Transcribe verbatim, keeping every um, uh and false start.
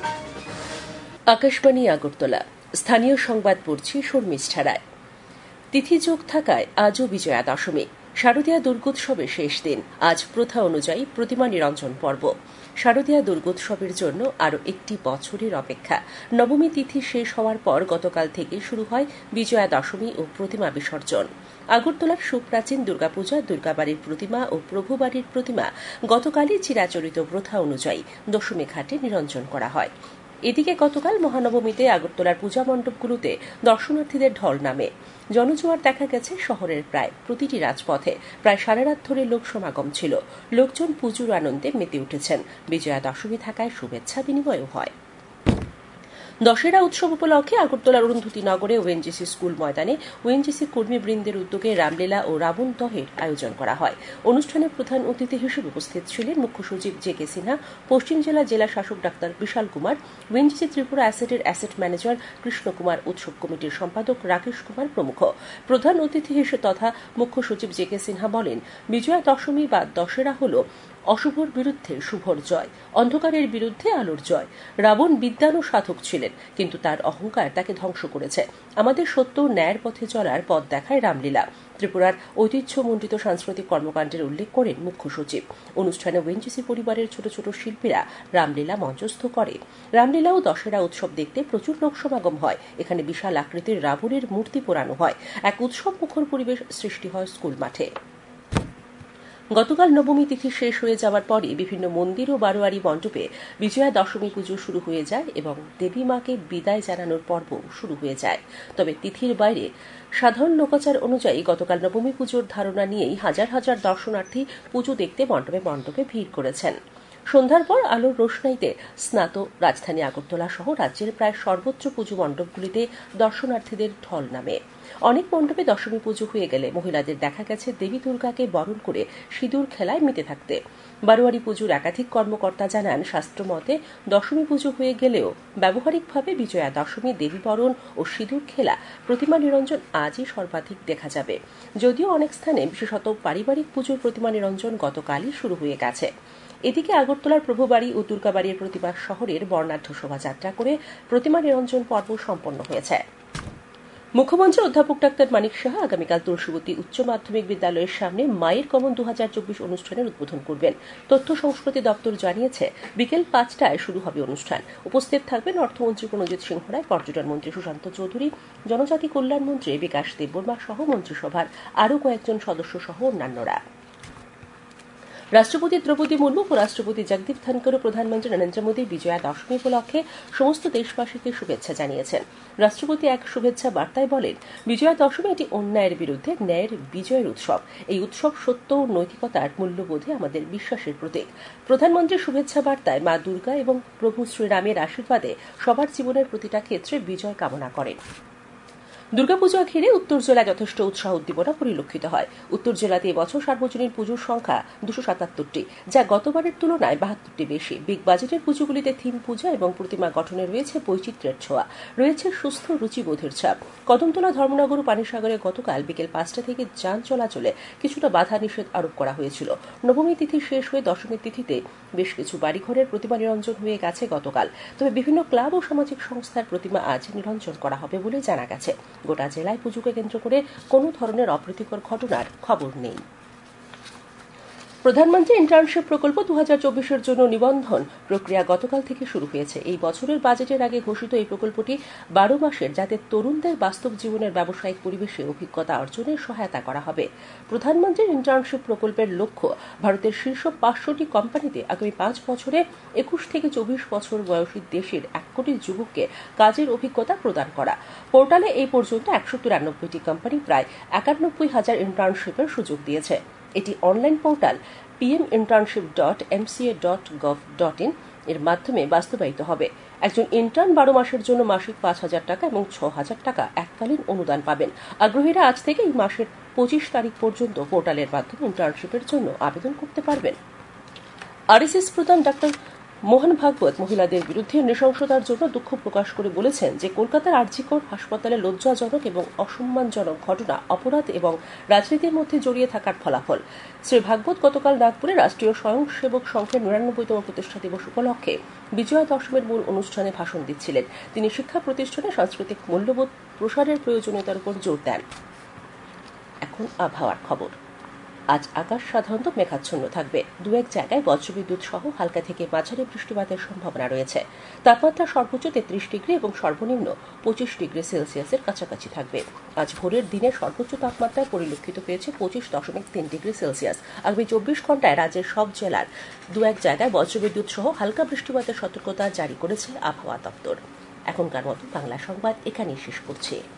আকাশবাণী আগরতলা, স্থানীয় সংবাদ পড়ছি শর্মিষ্ঠা রায়। তিথি যোগ থাকায় আজও বিজয়া দশমী। শারদীয়া দুর্গোৎসবের শেষ দিন। আজ প্রথা অনুযায়ী প্রতিমা নিরঞ্জন পর্ব। শারদীয়া দুর্গোৎসবের জন্য আরও একটি বছরের অপেক্ষা। নবমী তিথি শেষ হওয়ার পর গতকাল থেকে শুরু হয় বিজয়া দশমী ও প্রতিমা বিসর্জন। আগরতলার সুপ্রাচীন দুর্গাপূজা, দুর্গাবাড়ির প্রতিমা ও প্রভুবাড়ির প্রতিমা গতকালই চিরাচরিত প্রথা অনুযায়ী দশমী ঘাটে নিরঞ্জন করা হয়। এদিকে গতকাল মহানবমীতে আগরতলার পূজা মণ্ডপগুলোতে দর্শনার্থীদের ঢল নামে। জনজোয়ার দেখা গেছে শহরের প্রায় প্রতিটি রাজপথে। প্রায় সারা রাত ধরে লোক সমাগম ছিল। লোকজন পুজোর আনন্দে মেতে উঠেছেন। বিজয়া দশমী থাকায় শুভেচ্ছা বিনিময়ও হয়। দশেরা উৎসব উপলক্ষে আগরতলার অরুন্ধতী নগরে ওএনজিসি স্কুল ময়দানে ওএনজিসি কর্মীবৃন্দের উদ্যোগে রামলীলা ও রাবণ দহের আয়োজন করা হয়। অনুষ্ঠানে প্রধান অতিথি হিসেবে উপস্থিত ছিলেন মুখ্য সচিব জে কে সিনহা, পশ্চিম জেলা জেলা শাসক ডাক্তার বিশাল কুমার, ওএনজিসি ত্রিপুরা অ্যাসেটের অ্যাসেট ম্যানেজার কৃষ্ণ কুমার, উৎসব কমিটির সম্পাদক রাকেশ কুমার প্রমুখ। প্রধান অতিথি হিসেবে তথা মুখ্য সচিব জে কে সিনহা বলেন, বিজয়া দশমী বা দশেরা হল অশুভর বিরুদ্ধে শুভর জয়, অন্ধকারের বিরুদ্ধে আলোর জয়। রাবণ বিদ্বান সাধক ছিলেন, কিন্তু তার অহংকার তাকে ধ্বংস করেছে। আমাদের সত্য ন্যায়ের পথে চলার পথ দেখায় রামলীলা। ত্রিপুরার ঐতিহ্যমণ্ডিত সাংস্কৃতিক কর্মকাণ্ডের উল্লেখ করেন মুখ্য সচিব। অনুষ্ঠানে ওএনজিসি পরিবারের ছোট ছোট শিল্পীরা রামলীলা মঞ্চস্থ করে। রামলীলা ও দশেরা উৎসব দেখতে প্রচুর লোক সমাগম হয়। এখানে বিশাল আকৃতির রাবণের মূর্তি পোড়ানো হয়। এক উৎসব মুখর পরিবেশ সৃষ্টি হয় স্কুল মাঠে। গতকাল নবমী তিথি শেষ হয়ে যাওয়ার পরে বিভিন্ন মন্দির ও বারোয়ারি মণ্ডপে বিজয়া দশমী পুজো শুরু হয়ে যায় এবং দেবী মাকে বিদায় জানানোর পর্ব শুরু হয়ে যায়। তবে তিথির বাইরে সাধারণ লোকাচার অনুযায়ী গতকাল নবমী পুজোর ধারণা নিয়েই হাজার হাজার দর্শনার্থী পুজো দেখতে মণ্ডপে মণ্ডপে ভিড় করেছেন। সন্ধ্যার পর আলোর রোশনাইতে স্নাত রাজধানী আগরতলা সহ রাজ্যের প্রায় সর্বোচ্চ পুজো মণ্ডপগুলিতে দর্শনার্থীদের ঢল নামে। অনেক মণ্ডপে দশমী পুজো হয়ে গেলে মহিলাদের দেখা গেছে দেবী দুর্গাকে বরণ করে সিঁদুর খেলায় মেতে থাকতে। বারোয়ারি পুজোর একাধিক কর্মকর্তা জানান, শাস্ত্রমতে দশমী পুজো হয়ে গেলেও ব্যবহারিকভাবে বিজয়া দশমী, দেবী বরণ ও সিঁদুর খেলা, প্রতিমা নিরঞ্জন আজই সর্বাধিক দেখা যাবে। যদিও অনেক স্থানে বিশেষত পারিবারিক পুজোর প্রতিমা নিরঞ্জন গতকালই শুরু হয়ে গেছে। এদিকে আগরতলার প্রভুবাড়ি ও দুর্গাবাড়ির প্রতিমা শহরের বর্ণাঢ্য শোভাযাত্রা করে প্রতিমা নিরঞ্জন পর্ব সম্পন্ন হয়েছে। মুখ্যমন্ত্রী অধ্যাপক ডাক্তার মানিক সাহা আগামীকাল তুলসীবতী উচ্চ মাধ্যমিক বিদ্যালয়ের সামনে মায়ের কমন দু হাজার চব্বিশ অনুষ্ঠানের উদ্বোধন করবেন। তথ্য সংস্কৃতি দপ্তর জানিয়েছে, বিকেল পাঁচটায় শুরু হবে অনুষ্ঠান। উপস্থিত থাকবেন অর্থমন্ত্রী প্রণজিৎ সিংহ রায়, পর্যটন মন্ত্রী সুশান্ত চৌধুরী, জনজাতি কল্যাণ মন্ত্রী বিকাশ দেববর্মা সহ মন্ত্রিসভার আরও কয়েকজন সদস্য সহ অন্যান্যরা। রাষ্ট্রপতি দ্রৌপদী মুর্মু, উপরাষ্ট্রপতি জগদীপ ধনকর ও প্রধানমন্ত্রী নরেন্দ্র মোদী বিজয়া দশমী উপলক্ষে সমস্ত দেশবাসীকে শুভেচ্ছা জানিয়েছেন। রাষ্ট্রপতি এক শুভেচ্ছা বার্তায় বলেন, বিজয়া দশমী এটি অন্যায়ের বিরুদ্ধে ন্যায়ের বিজয়ের উৎসব। এই উৎসব সত্য ও নৈতিকতার মূল্যবোধে আমাদের বিশ্বাসের প্রতীক। প্রধানমন্ত্রীর শুভেচ্ছা বার্তায় মা দুর্গা এবং প্রভু শ্রীরামের আশীর্বাদে সবার জীবনের প্রতিটা ক্ষেত্রে বিজয় কামনা করেন। দুর্গাপূজা ঘিরে উত্তর জেলায় যথেষ্ট উৎসাহ উদ্দীপনা পরিলক্ষিত হয়। উত্তর জেলাতে এবছর সার্বজনীন পুজোর সংখ্যা দুশো সাতাত্তরটি, যা গতবারের তুলনায় বাহাত্তরটি বেশি। বিগ বাজেটের পুজোগুলিতে থিম পূজা এবং প্রতিমা গঠনে রয়েছে বৈচিত্র্যের ছোঁয়া, রয়েছে সুস্থ রুচিবোধের ছাপ। কদমতলা, ধর্মনগর ও পানিসাগরে গতকাল বিকেল পাঁচটা থেকে যান চলাচলে কিছুটা বাধা নিষেধ আরোপ করা হয়েছিল। নবমী তিথি শেষ হয়ে দশমীর তিথিতে বেশ কিছু বাড়িঘরের প্রতিমা নিরঞ্জন হয়ে গেছে গতকাল। তবে বিভিন্ন ক্লাব ও সামাজিক সংস্থার প্রতিমা আজ নিরঞ্জন করা হবে বলে জানা গেছে। গোটা জেলায় পুজোকে কেন্দ্র করে কোনো ধরনের অপ্রীতিকর ঘটনার খবর নেই। প্রধানমন্ত্রী ইন্টার্নশিপ প্রকল্প দু হাজার চব্বিশের জন্য নিবন্ধন প্রক্রিয়া গতকাল থেকে শুরু হয়েছে। এই বছরের বাজেটের আগে ঘোষিত এই প্রকল্পটি বারো মাসের, যাতে তরুণদের বাস্তব জীবনের ব্যবসায়িক পরিবেশে অভিজ্ঞতা অর্জনের সহায়তা করা হবে। প্রধানমন্ত্রীর ইন্টার্নশিপ প্রকল্পের লক্ষ্য ভারতের শীর্ষ পাঁচশোটি কোম্পানিতে আগামী পাঁচ বছরে একুশ থেকে চব্বিশ বছর বয়সী দেশের এক কোটি যুবককে কাজের অভিজ্ঞতা প্রদান করা। পোর্টালে এই পর্যন্ত একশো তিরানব্বইটি কোম্পানি প্রায় একানব্বই হাজার ইন্টার্নশিপের সুযোগ দিয়েছে। এটি online portal PM internship dot MCA dot gov dot in এর মাধ্যমে বাস্তবায়িত হবে। একজন ইন্টার্ন বারো মাসের জন্য মাসিক পাঁচ হাজার টাকা এবং ছ হাজার টাকা এককালীন অনুদান পাবেন। আগ্রহীরা আজ থেকে এই মাসের পঁচিশ তারিখ পর্যন্ত পোর্টালের মাধ্যমে ইন্টার্নশিপের জন্য আবেদন করতে পারবেন। আরএসএস প্রধান ডাক্তার মোহন ভাগবত মহিলাদের বিরুদ্ধে নৃশংসতার জন্য দুঃখ প্রকাশ করে বলেছেন যে কলকাতার আর জি কর হাসপাতালে লজ্জাজনক এবং অসম্মানজনক ঘটনা অপরাধ এবং রাজনীতির মধ্যে জড়িয়ে থাকার ফলাফল। শ্রী ভাগবত গতকাল নাগপুরে রাষ্ট্রীয় স্বয়ংসেবক সংঘের নিরানব্বইতম প্রতিষ্ঠা দিবস উপলক্ষে বিজয়া দশমীর মূল অনুষ্ঠানে ভাষণ দিচ্ছিলেন। তিনি শিক্ষা প্রতিষ্ঠানে সাংস্কৃতিক মূল্যবোধ প্রসারের প্রয়োজনীয়তার উপর জোর দেন। এখন আবহাওয়ার খবর। আজ আকাশ সাধারণত মেঘাচ্ছন্ন থাকবে। দু এক জায়গায় বজ্রবিদ্যুৎ সহ হালকা থেকে মাঝারি বৃষ্টিপাতের সম্ভাবনা রয়েছে। তাপমাত্রা সর্বোচ্চ তেত্রিশ ডিগ্রি এবং সর্বনিম্ন পঁচিশ ডিগ্রি সেলসিয়াসের কাছাকাছি থাকবে। আজ ভোরের দিনে সর্বোচ্চ তাপমাত্রায় পরিলক্ষিত হয়েছে পঁচিশ দশমিক তিন ডিগ্রি সেলসিয়াস। আগামী চব্বিশ ঘন্টায় রাজ্যের সব জেলার দু এক জায়গায় বজ্রবিদ্যুৎ সহ হালকা বৃষ্টিপাতের সতর্কতা জারি করেছে আবহাওয়া দপ্তর। এখনকার মতো বাংলা সংবাদ এখানেই শেষ করছে।